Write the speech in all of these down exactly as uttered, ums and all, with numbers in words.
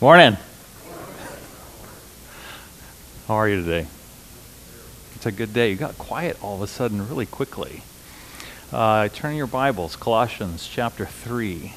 Morning. How are you today? It's a good day. You got quiet all of a sudden really quickly. Uh, turn your Bibles, Colossians chapter three.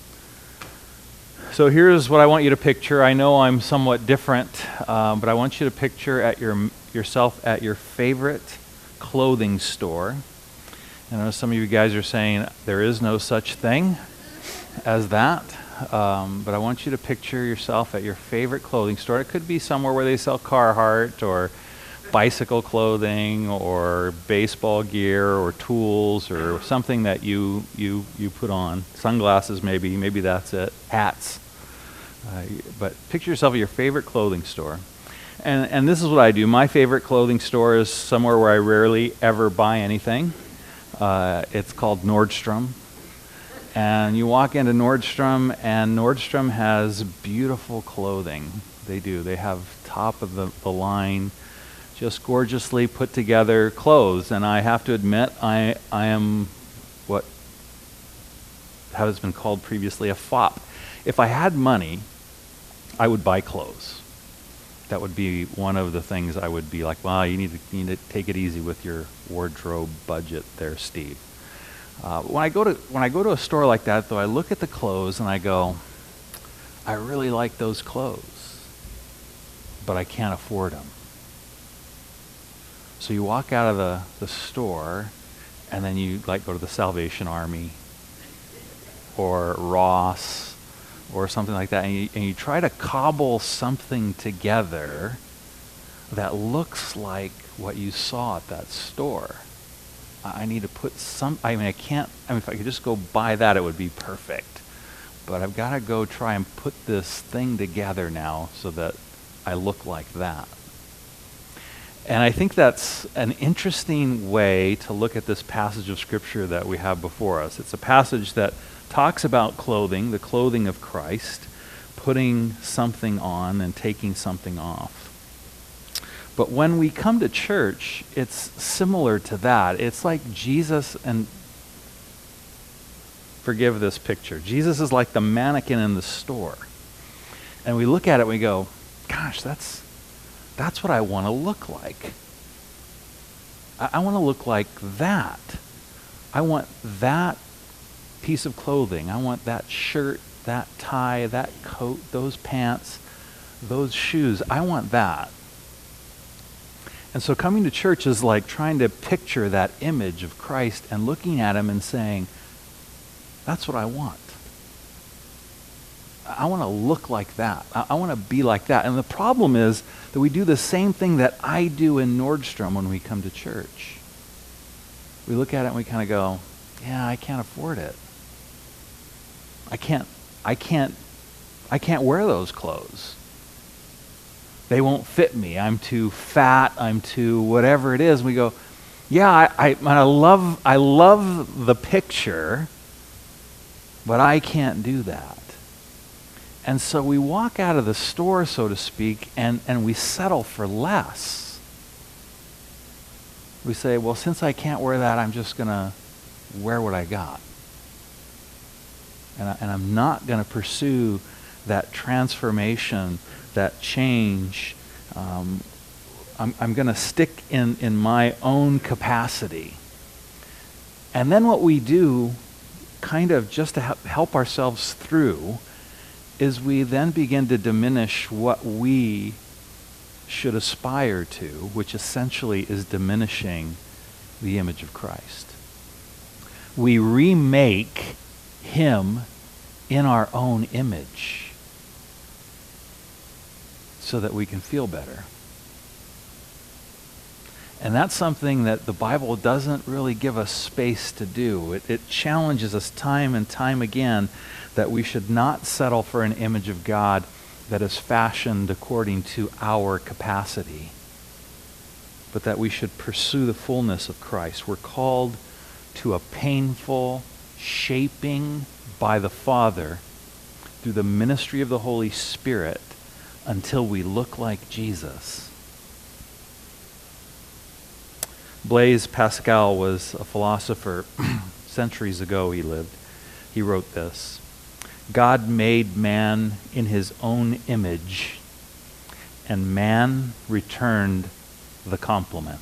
So here's what I want you to picture. I know I'm somewhat different, um, but I want you to picture at your yourself at your favorite clothing store. I know some of you guys are saying there is no such thing as that. Um, but I want you to picture yourself at your favorite clothing store. It could be somewhere where they sell Carhartt or bicycle clothing or baseball gear or tools or something that you you you put on. Sunglasses maybe, maybe that's it. Hats. Uh, but picture yourself at your favorite clothing store. And and this is what I do. My favorite clothing store is somewhere where I rarely ever buy anything. Uh, it's called Nordstrom. And you walk into Nordstrom, and Nordstrom has beautiful clothing. They do. They have top of the, the line, just gorgeously put together clothes. And I have to admit, I I am what has been called previously a fop. If I had money, I would buy clothes. That would be one of the things I would be like, well, you need to, you need to take it easy with your wardrobe budget there, Steve. Uh, when I go to when I go to a store like that, though, I look at the clothes and I go, I really like those clothes, but I can't afford them. So you walk out of the, the store, and then you like go to the Salvation Army or Ross or something like that, and you, and you try to cobble something together that looks like what you saw at that store. I need to put some, I mean, I can't, I mean, if I could just go buy that, it would be perfect. But I've got to go try and put this thing together now so that I look like that. And I think that's an interesting way to look at this passage of Scripture that we have before us. It's a passage that talks about clothing, the clothing of Christ, putting something on and taking something off. But when we come to church, it's similar to that. It's like Jesus, and forgive this picture, Jesus is like the mannequin in the store. And we look at it and we go, gosh, that's that's what I want to look like. I, I want to look like that. I want that piece of clothing. I want that shirt, that tie, that coat, those pants, those shoes. I want that. And so coming to church is like trying to picture that image of Christ and looking at him and saying, that's what I want. I want to look like that. I, I want to be like that. And the problem is that we do the same thing that I do in Nordstrom when we come to church. We look at it and we kind of go, yeah, I can't afford it. I can't, I can't, I can't wear those clothes. They won't fit me. I'm too fat. I'm too whatever it is. We go, yeah, I, I, I love I love the picture, but I can't do that. And so we walk out of the store, so to speak, and, and we settle for less. We say, well, since I can't wear that, I'm just going to wear what I got. And, I, and I'm not going to pursue that transformation, that change. um, I'm, I'm going to stick in, in my own capacity. And then what we do, kind of just to help, help ourselves through, is we then begin to diminish what we should aspire to, which essentially is diminishing the image of Christ. We remake him in our own image, so that we can feel better. And that's something that the Bible doesn't really give us space to do. It, it challenges us time and time again that we should not settle for an image of God that is fashioned according to our capacity, but that we should pursue the fullness of Christ. We're called to a painful shaping by the Father through the ministry of the Holy Spirit until we look like Jesus. Blaise Pascal was a philosopher. Centuries ago he lived. He wrote this: God made man in his own image, and man returned the compliment.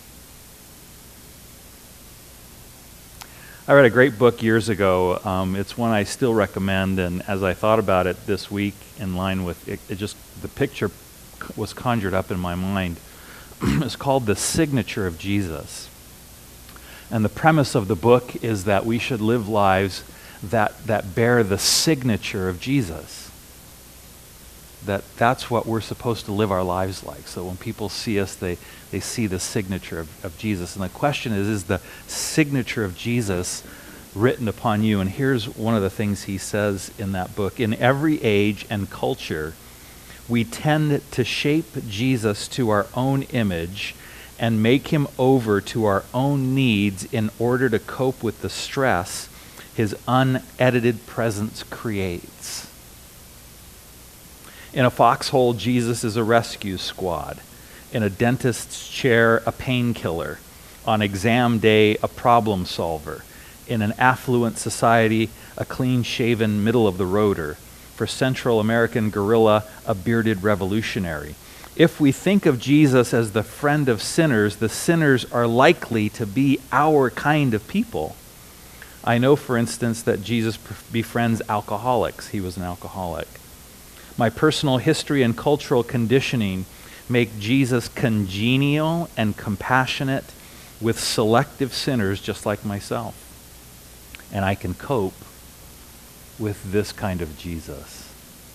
I read a great book years ago. Um, it's one I still recommend, and as I thought about it this week, in line with it, it just the picture was conjured up in my mind. It's called The Signature of Jesus. And the premise of the book is that we should live lives that, that bear the signature of Jesus. That that's what we're supposed to live our lives like. So when people see us, they, they see the signature of, of Jesus. And the question is, is the signature of Jesus written upon you? And here's one of the things he says in that book. In every age and culture, we tend to shape Jesus to our own image and make him over to our own needs in order to cope with the stress his unedited presence creates. In a foxhole, Jesus is a rescue squad. In a dentist's chair, a painkiller. On exam day, a problem solver. In an affluent society, a clean-shaven middle-of-the-roader. For Central American guerrilla, a bearded revolutionary. If we think of Jesus as the friend of sinners, the sinners are likely to be our kind of people. I know, for instance, that Jesus befriends alcoholics. He was an alcoholic. My personal history and cultural conditioning make Jesus congenial and compassionate with selective sinners just like myself. And I can cope with this kind of Jesus.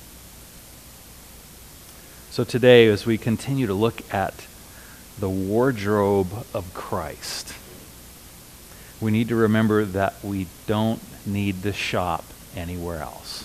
So today, as we continue to look at the wardrobe of Christ, we need to remember that we don't need to shop anywhere else.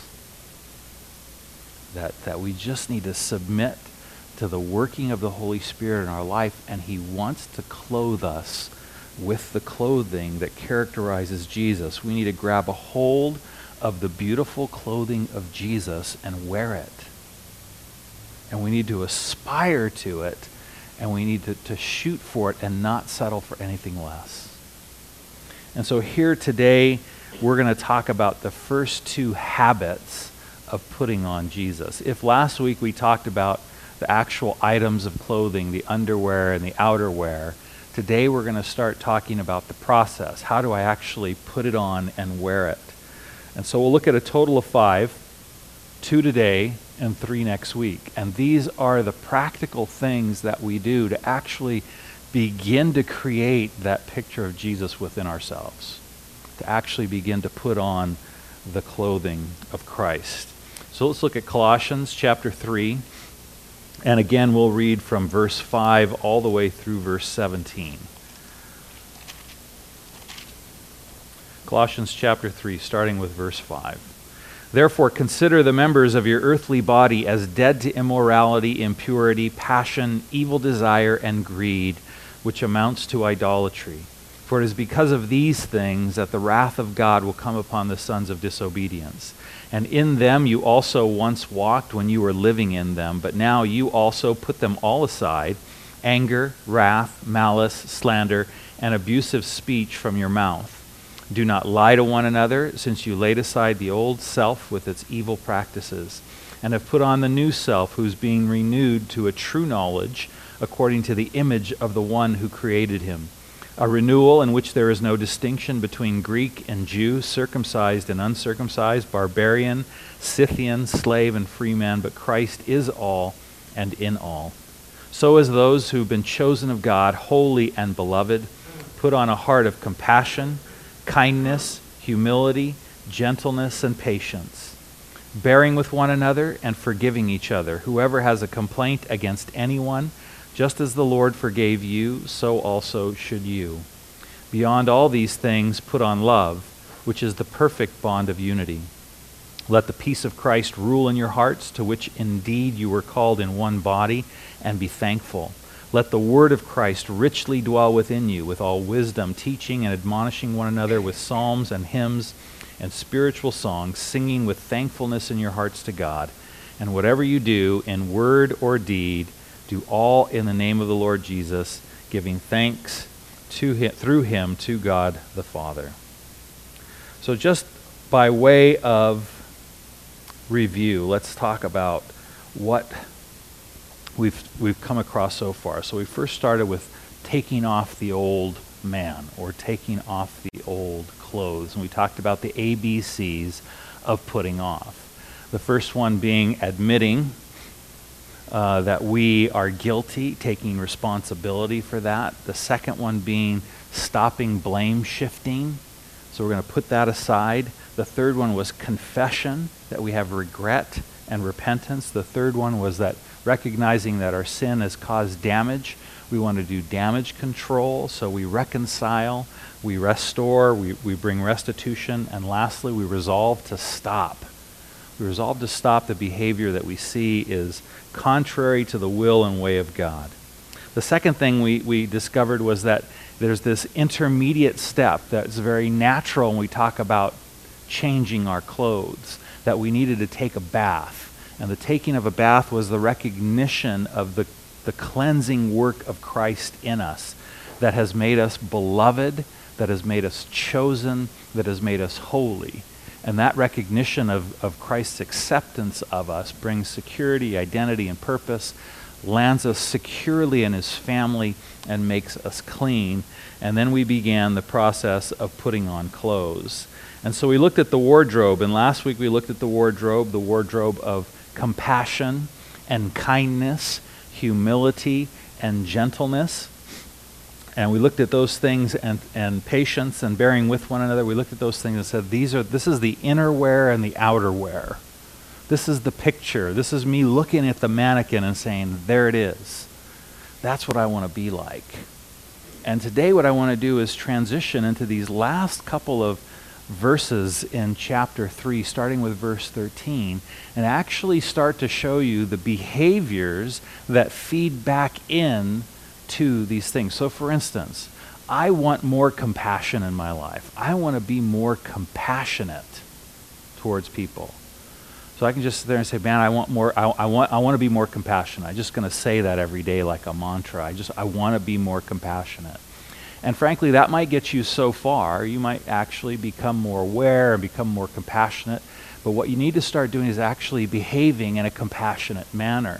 That, that we just need to submit to the working of the Holy Spirit in our life, and he wants to clothe us with the clothing that characterizes Jesus. We need to grab a hold of the beautiful clothing of Jesus and wear it. And we need to aspire to it, and we need to, to shoot for it and not settle for anything less. And so here today, we're going to talk about the first two habits of putting on Jesus. If last week we talked about the actual items of clothing, the underwear and the outerwear, today we're going to start talking about the process. How do I actually put it on and wear it? And so we'll look at a total of five, two today and three next week. And these are the practical things that we do to actually begin to create that picture of Jesus within ourselves, to actually begin to put on the clothing of Christ. So let's look at Colossians chapter three. And again, we'll read from verse five all the way through verse seventeen. Colossians chapter three, starting with verse five. Therefore, consider the members of your earthly body as dead to immorality, impurity, passion, evil desire, and greed, which amounts to idolatry. For it is because of these things that the wrath of God will come upon the sons of disobedience. And in them you also once walked when you were living in them, but now you also put them all aside, anger, wrath, malice, slander, and abusive speech from your mouth. Do not lie to one another, since you laid aside the old self with its evil practices, and have put on the new self, who's being renewed to a true knowledge according to the image of the one who created him. A renewal in which there is no distinction between Greek and Jew, circumcised and uncircumcised, barbarian, Scythian, slave and free man, but Christ is all and in all. So as those who've been chosen of God, holy and beloved, put on a heart of compassion, kindness, humility, gentleness, and patience, bearing with one another and forgiving each other. Whoever has a complaint against anyone, just as the Lord forgave you, so also should you. Beyond all these things, put on love, which is the perfect bond of unity. Let the peace of Christ rule in your hearts, to which indeed you were called in one body, and be thankful. Let the word of Christ richly dwell within you, with all wisdom, teaching and admonishing one another with psalms and hymns and spiritual songs, singing with thankfulness in your hearts to God. And whatever you do, in word or deed, do all in the name of the Lord Jesus, giving thanks to him, through him to God the Father. So just by way of review. Let's talk about what we've we've come across so far. So we first started with taking off the old man, or taking off the old clothes. And we talked about the A B Cs of putting off. The first one being admitting uh, that we are guilty, taking responsibility for that. The second one being stopping blame shifting. So we're going to put that aside. The third one was confession, that we have regret and repentance. The third one was that recognizing that our sin has caused damage. We want to do damage control, so we reconcile, we restore, we, we bring restitution, and lastly, we resolve to stop. We resolve to stop the behavior that we see is contrary to the will and way of God. The second thing we, we discovered was that there's this intermediate step that's very natural when we talk about changing our clothes, that we needed to take a bath. And the taking of a bath was the recognition of the, the cleansing work of Christ in us that has made us beloved, that has made us chosen, that has made us holy. And that recognition of, of Christ's acceptance of us brings security, identity, and purpose, lands us securely in his family, and makes us clean. And then we began the process of putting on clothes. And so we looked at the wardrobe, and last week we looked at the wardrobe, the wardrobe of compassion and kindness, humility and gentleness. And we looked at those things, and, and patience and bearing with one another. We looked at those things and said, these are this is the inner wear and the outer wear. This is the picture. This is me looking at the mannequin and saying, there it is. That's what I want to be like. And today what I want to do is transition into these last couple of verses in chapter three, starting with verse thirteen, and actually start to show you the behaviors that feed back in to these things. So for instance, I want more compassion in my life. I want to be more compassionate towards people. So I can just sit there and say, man, I want more, I, I want I want to be more compassionate. I'm just going to say that every day like a mantra. I just, I want to be more compassionate. And frankly, that might get you so far. You might actually become more aware and become more compassionate. But what you need to start doing is actually behaving in a compassionate manner.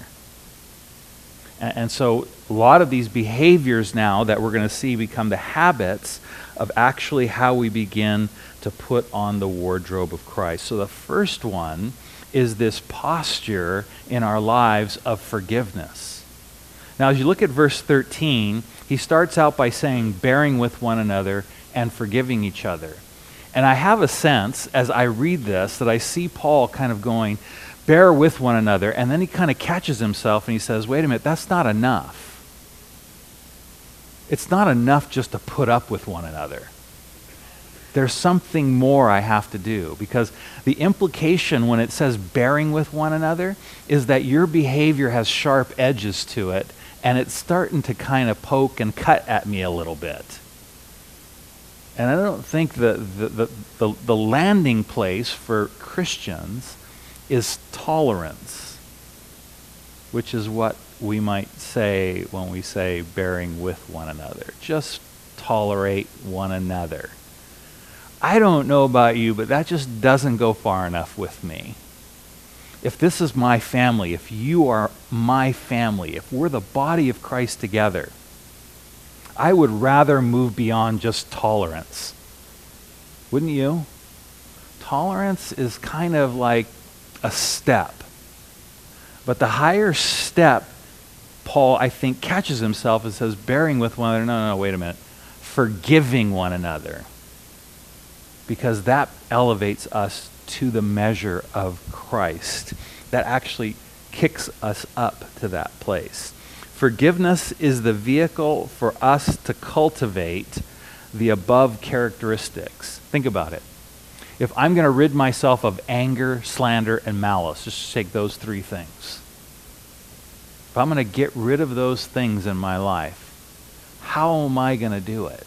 And, and so a lot of these behaviors now that we're going to see become the habits of actually how we begin to put on the wardrobe of Christ. So the first one is this posture in our lives of forgiveness. Now, as you look at verse thirteen, he starts out by saying, bearing with one another and forgiving each other. And I have a sense, as I read this, that I see Paul kind of going, bear with one another, and then he kind of catches himself and he says, wait a minute, that's not enough. It's not enough just to put up with one another. There's something more I have to do, because the implication when it says bearing with one another is that your behavior has sharp edges to it, and it's starting to kind of poke and cut at me a little bit. And I don't think the, the, the, the, the landing place for Christians is tolerance, which is what we might say when we say bearing with one another. Just tolerate one another. I don't know about you, but that just doesn't go far enough with me. If this is my family, if you are my family, if we're the body of Christ together, I would rather move beyond just tolerance. Wouldn't you? Tolerance is kind of like a step. But the higher step, Paul, I think, catches himself and says, bearing with one another. No, no, no, wait a minute. Forgiving one another. Because that elevates us to the measure of Christ. That actually kicks us up to that place. Forgiveness is the vehicle for us to cultivate the above characteristics. Think about it. If I'm going to rid myself of anger, slander, and malice, just take those three things. If I'm going to get rid of those things in my life, how am I going to do it?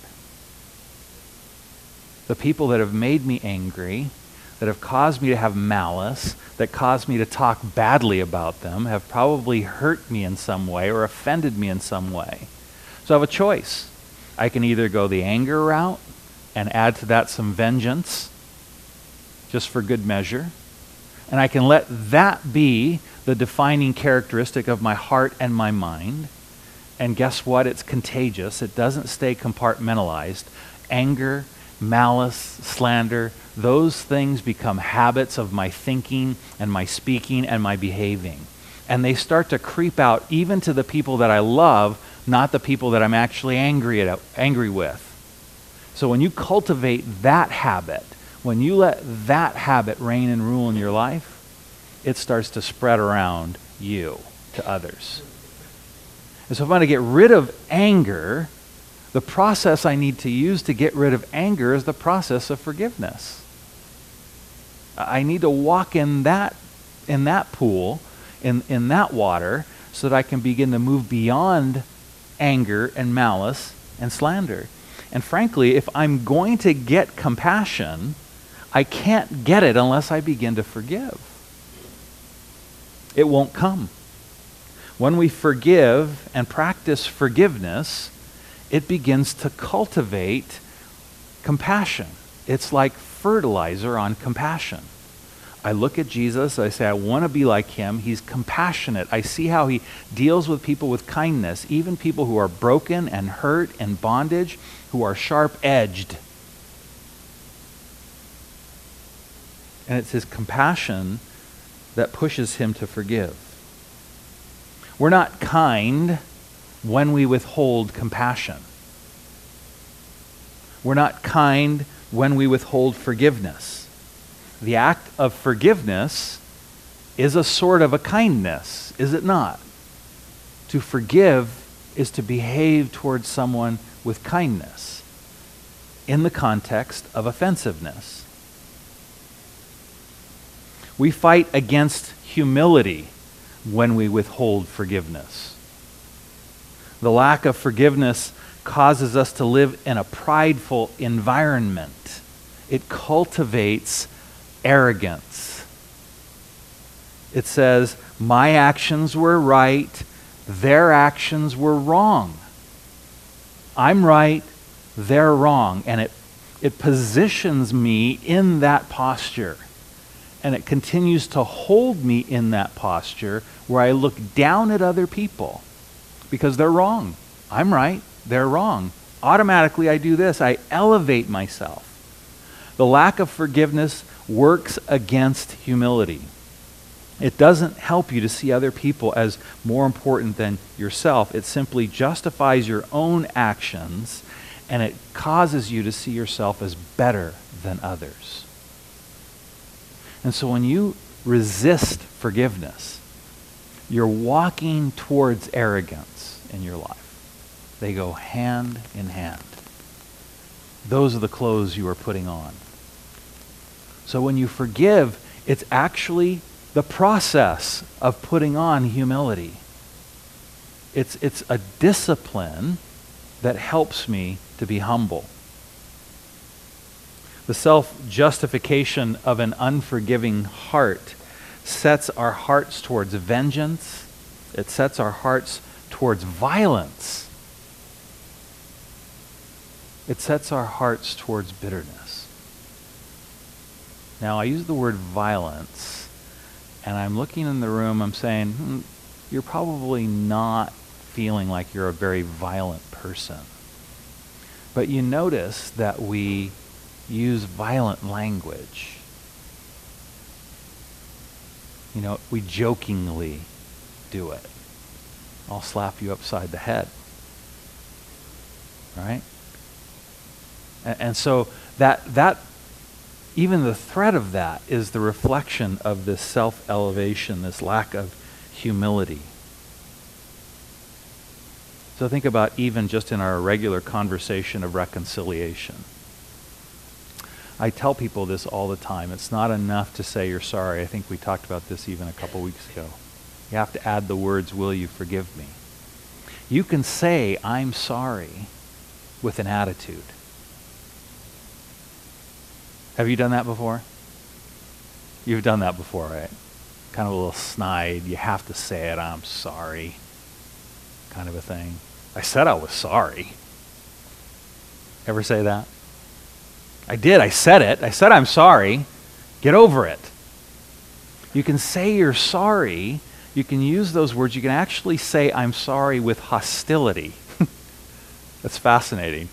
The people that have made me angry, that have caused me to have malice, that caused me to talk badly about them, have probably hurt me in some way or offended me in some way. So I have a choice. I can either go the anger route and add to that some vengeance, just for good measure. And I can let that be the defining characteristic of my heart and my mind. And guess what? It's contagious. It doesn't stay compartmentalized. Anger, malice, slander, those things become habits of my thinking and my speaking and my behaving. And they start to creep out even to the people that I love, not the people that I'm actually angry at, angry with. So when you cultivate that habit, when you let that habit reign and rule in your life, it starts to spread around you to others. And so if I'm going to get rid of anger, the process I need to use to get rid of anger is the process of forgiveness. I need to walk in that in that pool, in, in that water, so that I can begin to move beyond anger and malice and slander. And frankly, if I'm going to get compassion, I can't get it unless I begin to forgive. It won't come. When we forgive and practice forgiveness, it begins to cultivate compassion. It's like fertilizer on compassion. I look at Jesus, I say, I want to be like him. He's compassionate. I see how he deals with people with kindness, even people who are broken and hurt and bondage, who are sharp-edged. And it's his compassion that pushes him to forgive. We're not kind when we withhold compassion. We're not kind when we withhold forgiveness. The act of forgiveness is a sort of a kindness, is it not? To forgive is to behave towards someone with kindness in the context of offensiveness. We fight against humility when we withhold forgiveness. The lack of forgiveness causes us to live in a prideful environment. It cultivates arrogance. It says, my actions were right, their actions were wrong. I'm right, they're wrong. And it, it positions me in that posture. And it continues to hold me in that posture where I look down at other people because they're wrong. I'm right, they're wrong. Automatically I do this. I elevate myself. The lack of forgiveness works against humility. It doesn't help you to see other people as more important than yourself. It simply justifies your own actions, and it causes you to see yourself as better than others. And so when you resist forgiveness, you're walking towards arrogance in your life. They go hand in hand. Those are the clothes you are putting on. So when you forgive, it's actually the process of putting on humility. It's, it's a discipline that helps me to be humble. The self-justification of an unforgiving heart sets our hearts towards vengeance. It sets our hearts towards violence. It sets our hearts towards bitterness. Now, I use the word violence, and I'm looking in the room, I'm saying, hmm, you're probably not feeling like you're a very violent person. But you notice that we use violent language. You know, we jokingly do it. I'll slap you upside the head. Right? And, and so that that even the threat of that is the reflection of this self-elevation, this lack of humility. So think about even just in our regular conversation of reconciliation. I tell people this all the time. It's not enough to say you're sorry. I think we talked about this even a couple weeks ago. You have to add the words, will you forgive me? You can say, I'm sorry, with an attitude. Have you done that before? You've done that before, right? Kind of a little snide. You have to say it, I'm sorry, kind of a thing. I said I was sorry. Ever say that? I did. I said it. I said I'm sorry. Get over it. You can say you're sorry. You can use those words. You can actually say, I'm sorry, with hostility. That's fascinating.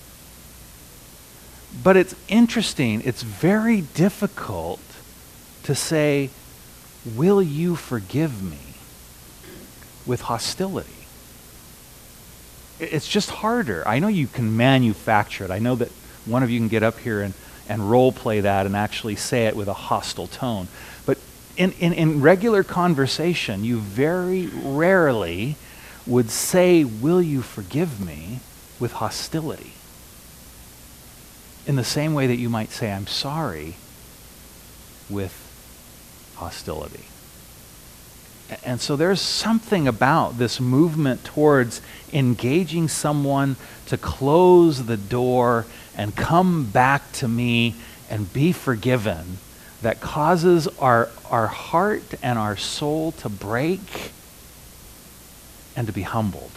But it's interesting. It's very difficult to say, will you forgive me, with hostility. It's just harder. I know you can manufacture it. I know that one of you can get up here and, and role play that and actually say it with a hostile tone. But in, in, in regular conversation, you very rarely would say, will you forgive me, with hostility. In the same way that you might say, I'm sorry, with hostility. And so there's something about this movement towards engaging someone to close the door and come back to me and be forgiven that causes our, our heart and our soul to break and to be humbled.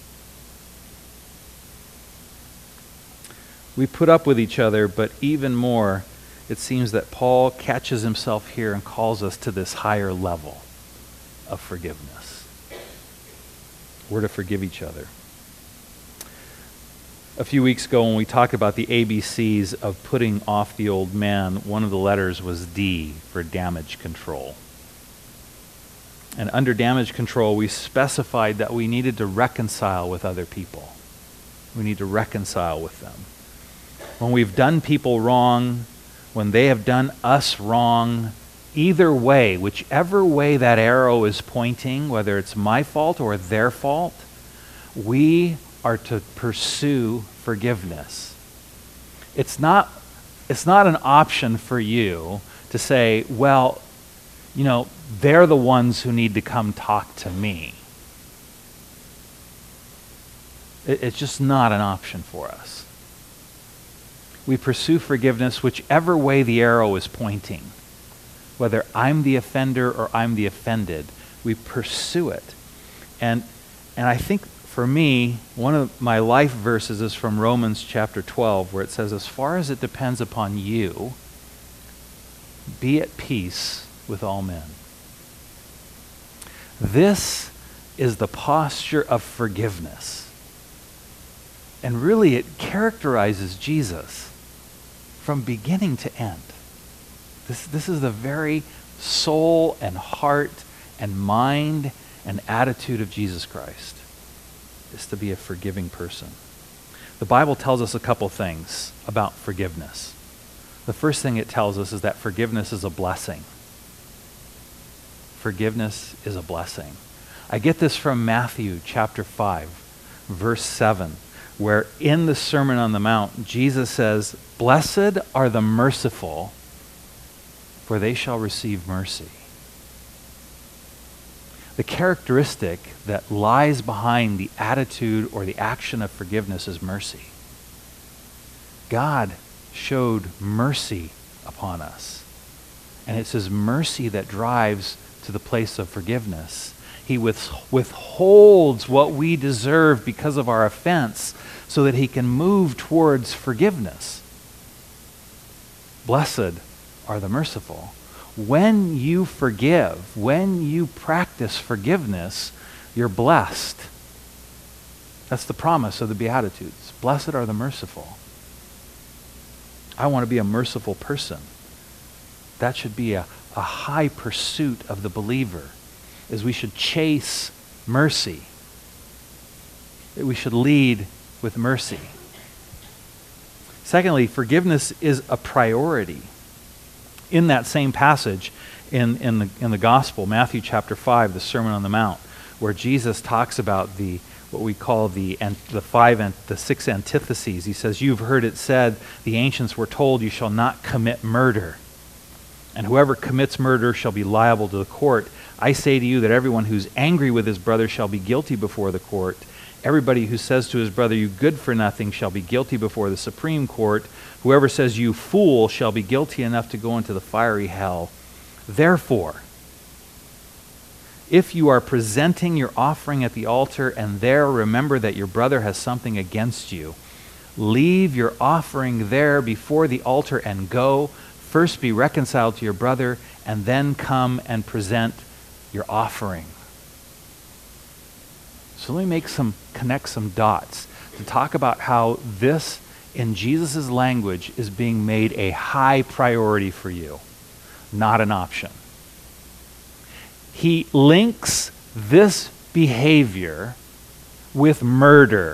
We put up with each other, but even more, it seems that Paul catches himself here and calls us to this higher level of forgiveness. We're to forgive each other. A few weeks ago when we talked about the A B Cs of putting off the old man, one of the letters was D for damage control. And under damage control, we specified that we needed to reconcile with other people. We need to reconcile with them. When we've done people wrong, when they have done us wrong, either way, whichever way that arrow is pointing, whether it's my fault or their fault, we are to pursue forgiveness. It's not, it's not an option for you to say, well, you know, they're the ones who need to come talk to me. It, it's just not an option for us. We pursue forgiveness whichever way the arrow is pointing. Whether I'm the offender or I'm the offended, we pursue it. And and I think for me, one of my life verses is from Romans chapter twelve, where it says, as far as it depends upon you, be at peace with all men. This is the posture of forgiveness. And really it characterizes Jesus from beginning to end. This, this is the very soul and heart and mind and attitude of Jesus Christ, is to be a forgiving person. The Bible tells us a couple things about forgiveness. The first thing it tells us is that forgiveness is a blessing. Forgiveness is a blessing. I get this from Matthew chapter five, verse seven, where in the Sermon on the Mount, Jesus says, blessed are the merciful, for they shall receive mercy. The characteristic that lies behind the attitude or the action of forgiveness is mercy. God showed mercy upon us. And it's his mercy that drives to the place of forgiveness. He withholds what we deserve because of our offense so that he can move towards forgiveness. Blessed are the merciful. When you forgive, when you practice forgiveness, you're blessed. That's the promise of the Beatitudes. Blessed are the merciful. I want to be a merciful person. That should be a, a high pursuit of the believer, is we should chase mercy. That we should lead with mercy. Secondly, forgiveness is a priority. In that same passage in, in, the, in the Gospel, Matthew chapter five, the Sermon on the Mount, where Jesus talks about the what we call the and the five and the six antitheses. He says, you've heard it said, the ancients were told, you shall not commit murder. And whoever commits murder shall be liable to the court. I say to you that everyone who's angry with his brother shall be guilty before the court. Everybody who says to his brother, you good for nothing, shall be guilty before the Supreme Court. Whoever says, you fool, shall be guilty enough to go into the fiery hell. Therefore, if you are presenting your offering at the altar and there remember that your brother has something against you, leave your offering there before the altar and go. First be reconciled to your brother, and then come and present your offering. So let me make some, connect some dots to talk about how this, in Jesus' language, is being made a high priority for you, not an option. He links this behavior with murder.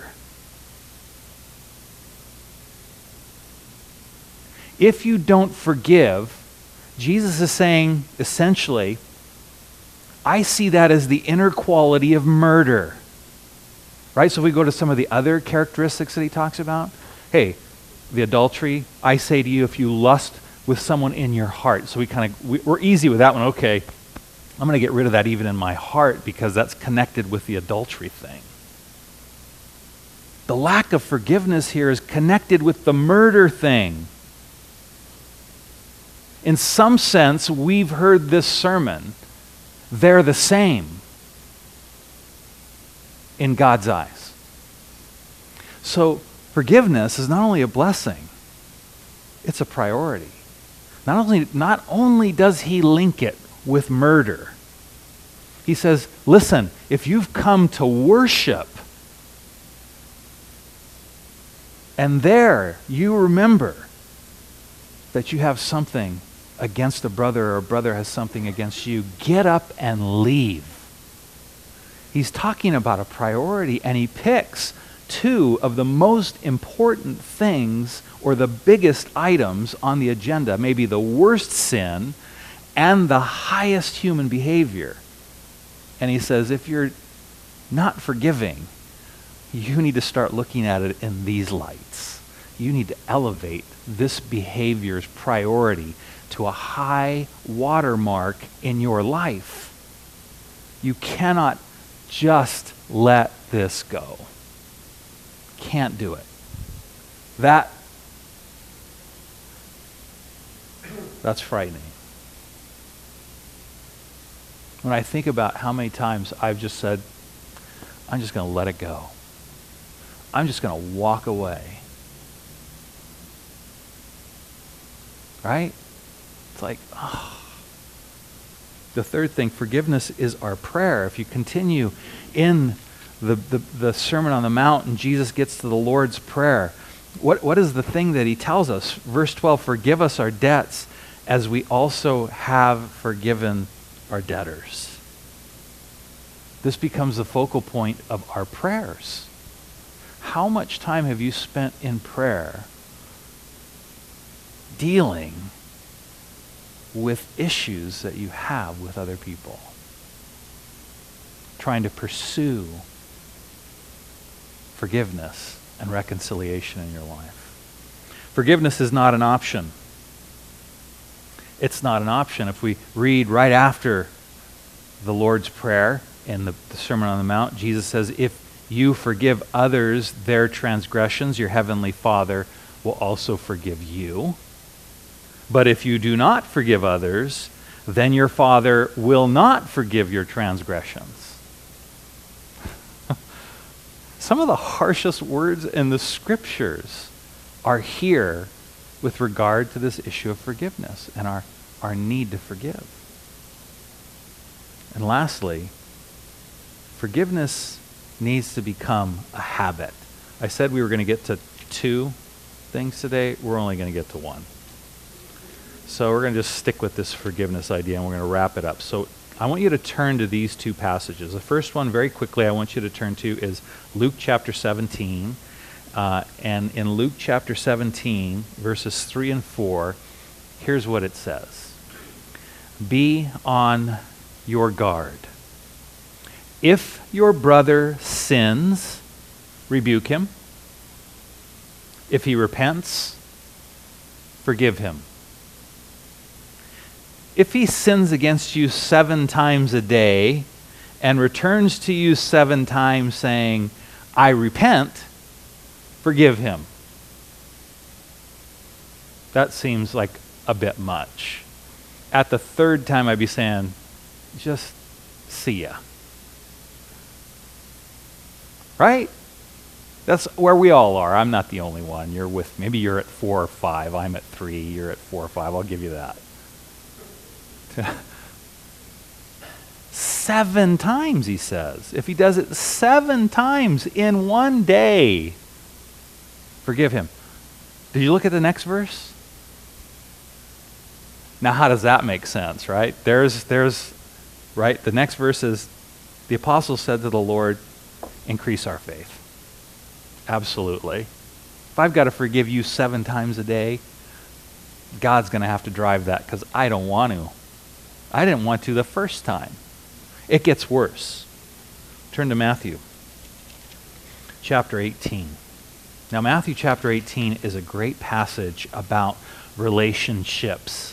If you don't forgive, Jesus is saying, essentially, I see that as the inner quality of murder. Right? So if we go to some of the other characteristics that he talks about, hey, the adultery, I say to you, if you lust with someone in your heart. So we kind of, we, we're easy with that one. Okay, I'm going to get rid of that even in my heart because that's connected with the adultery thing. The lack of forgiveness here is connected with the murder thing. In some sense, we've heard this sermon. They're the same in God's eyes. So forgiveness is not only a blessing, it's a priority. Not only, not only does he link it with murder, he says, listen, if you've come to worship, and there you remember that you have something against a brother or a brother has something against you, get up and leave. He's talking about a priority, and he picks two of the most important things or the biggest items on the agenda, maybe the worst sin and the highest human behavior. And he says, if you're not forgiving, you need to start looking at it in these lights. You need to elevate this behavior's priority to a high watermark in your life. You cannot just let this go. Can't do it. That, that's frightening. When I think about how many times I've just said, I'm just going to let it go. I'm just going to walk away. Right? It's like, oh. The third thing, forgiveness is our prayer. If you continue in the, the, the Sermon on the Mount and Jesus gets to the Lord's Prayer, what, what is the thing that he tells us? Verse twelve, forgive us our debts as we also have forgiven our debtors. This becomes the focal point of our prayers. How much time have you spent in prayer dealing with issues that you have with other people? Trying to pursue forgiveness and reconciliation in your life. Forgiveness is not an option. It's not an option. If we read right after the Lord's Prayer in the, the Sermon on the Mount, Jesus says, if you forgive others their transgressions, your heavenly Father will also forgive you. But if you do not forgive others, then your Father will not forgive your transgressions. Some of the harshest words in the Scriptures are here with regard to this issue of forgiveness and our, our need to forgive. And lastly, forgiveness needs to become a habit. I said we were going to get to two things today. We're only going to get to one. So we're going to just stick with this forgiveness idea, and we're going to wrap it up. So I want you to turn to these two passages. The first one, very quickly, I want you to turn to is Luke chapter seventeen. Uh, and in Luke chapter seventeen, verses three and four, here's what it says. Be on your guard. If your brother sins, rebuke him. If he repents, forgive him. If he sins against you seven times a day and returns to you seven times saying, I repent, forgive him. That seems like a bit much. At the third time, I'd be saying, just see ya. Right? That's where we all are. I'm not the only one. You're with, maybe you're at four or five. I'm at three. You're at four or five. I'll give you that. Seven times, he says. If he does it seven times in one day, forgive him. Did you look at the next verse? Now, how does that make sense, right? There's, there's, right? The next verse is, the apostles said to the Lord, increase our faith. Absolutely. If I've got to forgive you seven times a day, God's going to have to drive that because I don't want to. I didn't want to the first time. It gets worse. Turn to Matthew chapter eighteen. Now, Matthew chapter eighteen is a great passage about relationships.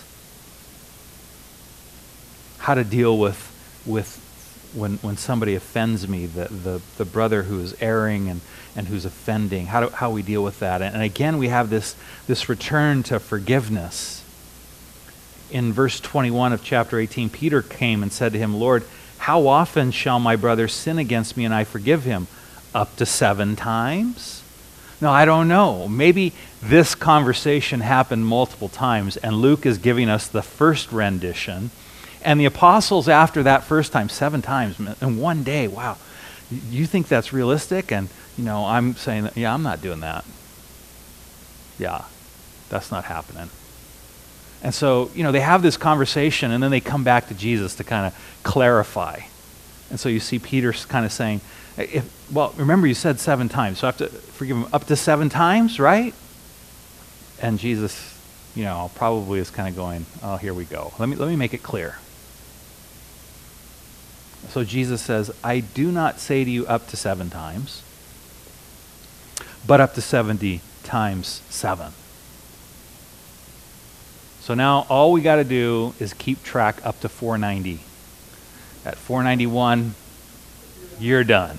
How to deal with with when when somebody offends me, the the, the brother who is erring and, and who's offending, how do, how we deal with that. And, and again, we have this, this return to forgiveness. In verse twenty-one of chapter eighteen, Peter came and said to him, Lord, how often shall my brother sin against me and I forgive him? Up to seven times? No, I don't know. Maybe this conversation happened multiple times, and Luke is giving us the first rendition. And the apostles, after that first time, seven times in one day, wow. You think that's realistic? And, you know, I'm saying, yeah, I'm not doing that. Yeah, that's not happening. And so, you know, they have this conversation, and then they come back to Jesus to kind of clarify. And so you see Peter kind of saying, if, well, remember you said seven times, so I have to forgive him up to seven times, right? And Jesus, you know, probably is kind of going, oh, here we go. Let me, let me make it clear. So Jesus says, I do not say to you up to seven times, but up to seventy times seven. So now all we got to do is keep track up to four ninety. At four ninety-one, you're done.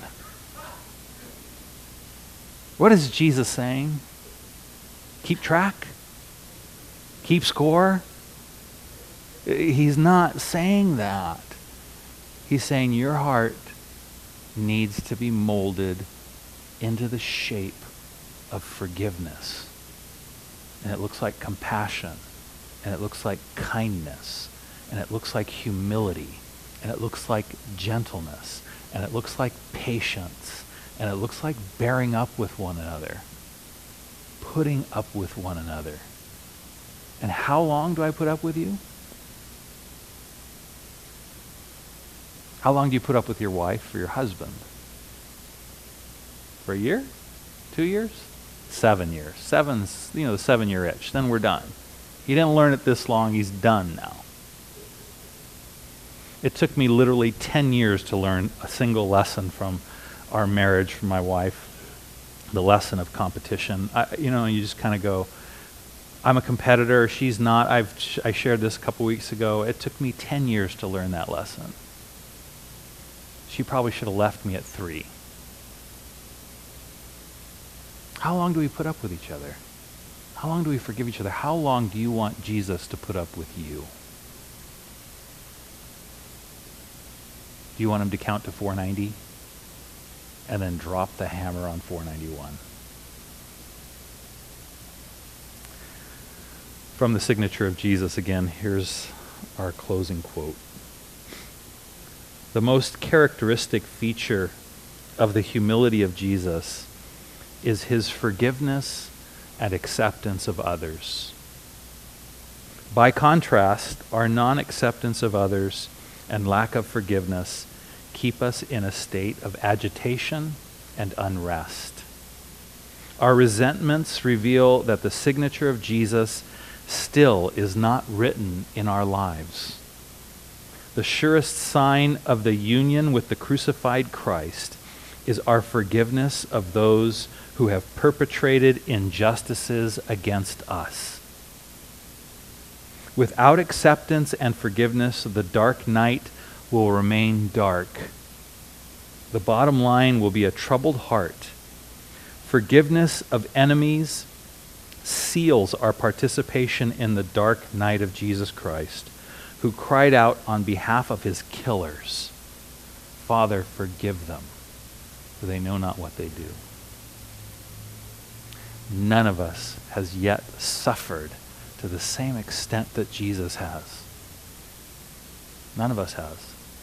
What is Jesus saying? Keep track? Keep score? He's not saying that. He's saying your heart needs to be molded into the shape of forgiveness. And it looks like compassion. And it looks like kindness. And it looks like humility. And it looks like gentleness. And it looks like patience. And it looks like bearing up with one another. Putting up with one another. And how long do I put up with you? How long do you put up with your wife or your husband? For a year? Two years? Seven years. Seven's, you know, the seven-year itch. Then we're done. He didn't learn it this long. He's done now. It took me literally ten years to learn a single lesson from our marriage, from my wife, the lesson of competition. I, you know, you just kind of go, I'm a competitor. She's not. I've sh- I shared this a couple weeks ago. It took me ten years to learn that lesson. She probably should have left me at three. How long do we put up with each other? How long do we forgive each other? How long do you want Jesus to put up with you? Do you want him to count to four ninety and then drop the hammer on four ninety-one? From the Signature of Jesus again, here's our closing quote. The most characteristic feature of the humility of Jesus is his forgiveness and acceptance of others. By contrast, our non-acceptance of others and lack of forgiveness keep us in a state of agitation and unrest. Our resentments reveal that the signature of Jesus still is not written in our lives. The surest sign of the union with the crucified Christ is our forgiveness of those who have perpetrated injustices against us. Without acceptance and forgiveness, the dark night will remain dark. The bottom line will be a troubled heart. Forgiveness of enemies seals our participation in the dark night of Jesus Christ, who cried out on behalf of his killers, Father, forgive them, for they know not what they do. None of us has yet suffered to the same extent that Jesus has. None of us has.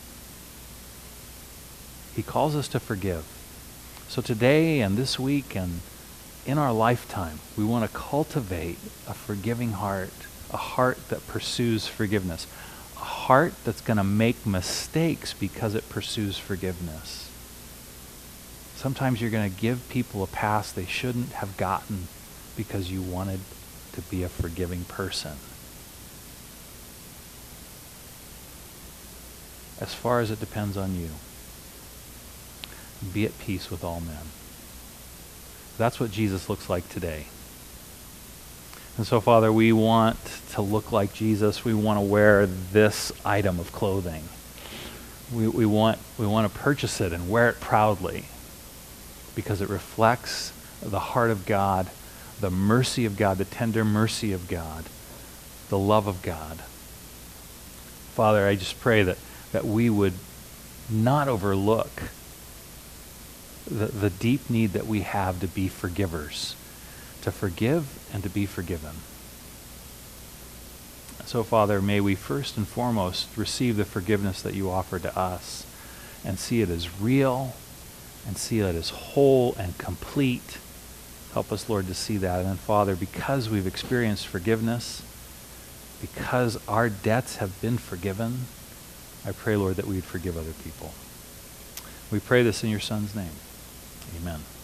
He calls us to forgive. So today and this week and in our lifetime, we want to cultivate a forgiving heart, a heart that pursues forgiveness, a heart that's going to make mistakes because it pursues forgiveness. Sometimes you're going to give people a pass they shouldn't have gotten because you wanted to be a forgiving person. As far as it depends on you, be at peace with all men. That's what Jesus looks like today. And so, Father, we want to look like Jesus. We want to wear this item of clothing. We, we want, we want to purchase it and wear it proudly because it reflects the heart of God, the mercy of God, the tender mercy of God, the love of God. Father, I just pray that, that we would not overlook the, the deep need that we have to be forgivers, to forgive and to be forgiven. So, Father, may we first and foremost receive the forgiveness that you offer to us and see it as real and see it as whole and complete. Help us, Lord, to see that. And then, Father, because we've experienced forgiveness, because our debts have been forgiven, I pray, Lord, that we would forgive other people. We pray this in your Son's name. Amen.